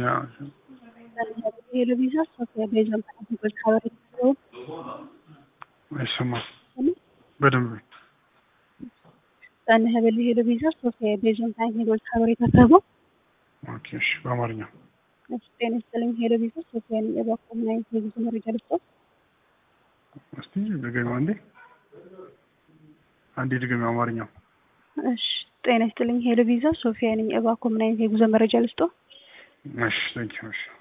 ያው ሄሎ ቪዛ ሶፊያ ቤዛም ታዲያ ካወሪ ነው አይሰማም በደንብ ታነ ሄሎ ሄሎ ቪዛ ሶፊያ ቤዛም ታዲያ ካወሪ ተሰበው ኦኬ እሺ በአማርኛ ጤና ይስጥልኝ ሄሎ ቪዛ ሶፊያ የባኮም ላይ ብዙ መረጃ ልስጥ እስቲ ድገሚ አንዴ ድገሚ አማርኛ እሺ ጤና ይስጥልኝ ሄሎ ቪዛ ሶፊያ የባኮም ላይ ብዙ መረጃ ልስጥ እሺ ቴንክ ዩ እሺ